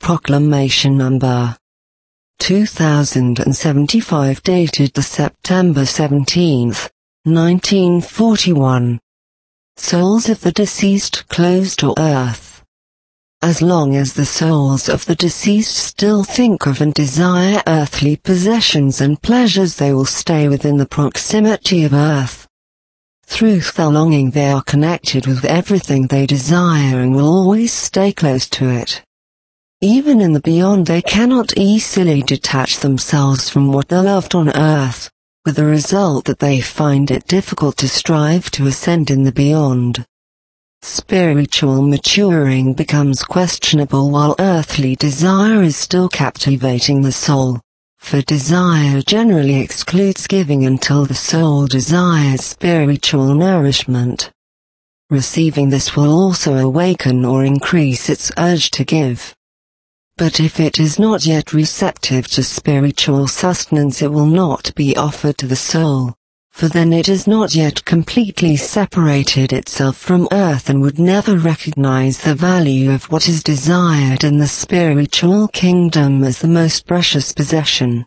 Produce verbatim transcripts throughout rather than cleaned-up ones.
Proclamation Number two thousand seventy-five, dated the September seventeenth, nineteen forty-one. Souls of the deceased closed to earth. As long as the souls of the deceased still think of and desire earthly possessions and pleasures, they will stay within the proximity of earth. Through the longing they are connected with everything they desire and will always stay close to it. Even in the beyond they cannot easily detach themselves from what they loved on earth, with the result that they find it difficult to strive to ascend in the beyond. Spiritual maturing becomes questionable while earthly desire is still captivating the soul, for desire generally excludes giving until the soul desires spiritual nourishment. Receiving this will also awaken or increase its urge to give. But if it is not yet receptive to spiritual sustenance, it will not be offered to the soul, for then it has not yet completely separated itself from earth and would never recognize the value of what is desired in the spiritual kingdom as the most precious possession.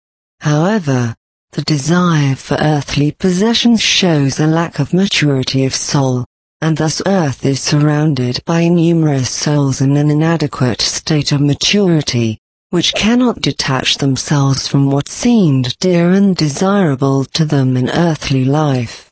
However, the desire for earthly possessions shows a lack of maturity of soul, and thus earth is surrounded by numerous souls in an inadequate state of maturity, which cannot detach themselves from what seemed dear and desirable to them in earthly life.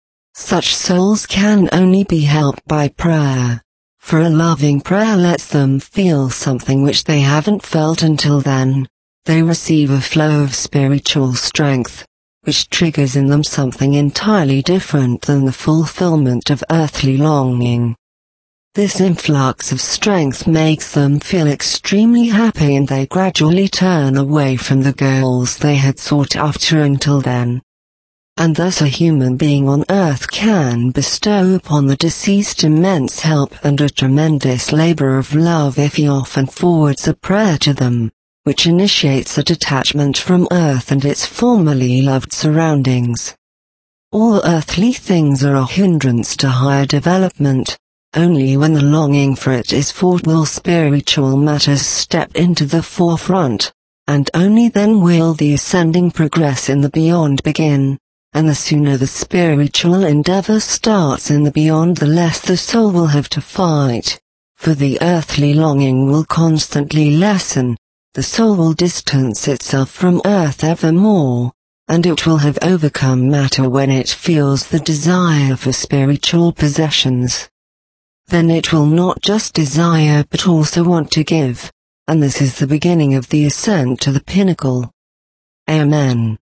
Such souls can only be helped by prayer, for a loving prayer lets them feel something which they haven't felt until then. They receive a flow of spiritual strength, which triggers in them something entirely different than the fulfillment of earthly longing. This influx of strength makes them feel extremely happy, and they gradually turn away from the goals they had sought after until then. And thus a human being on earth can bestow upon the deceased immense help and a tremendous labor of love if he often forwards a prayer to them, which initiates a detachment from earth and its formerly loved surroundings. All earthly things are a hindrance to higher development. Only when the longing for it is fought will spiritual matters step into the forefront, and only then will the ascending progress in the beyond begin, and the sooner the spiritual endeavor starts in the beyond, the less the soul will have to fight, for the earthly longing will constantly lessen. The soul will distance itself from earth ever more, and it will have overcome matter when it feels the desire for spiritual possessions. Then it will not just desire but also want to give, and this is the beginning of the ascent to the pinnacle. Amen.